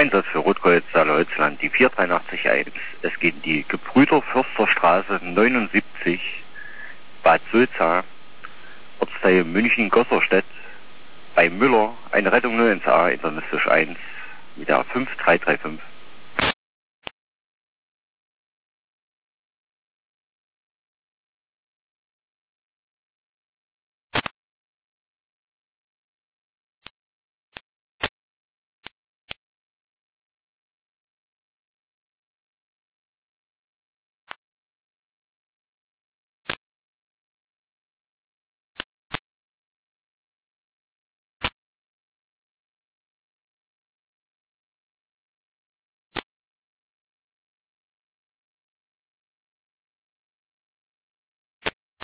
Einsatz für Rotkreuz Saale-Holzland, die 4381. Es geht in die Gebrüder Försterstraße 79, Bad Sulza, Ortsteil München-Gosserstedt, bei Müller, eine Rettung 01a, intermistisch 1, mit der 5335.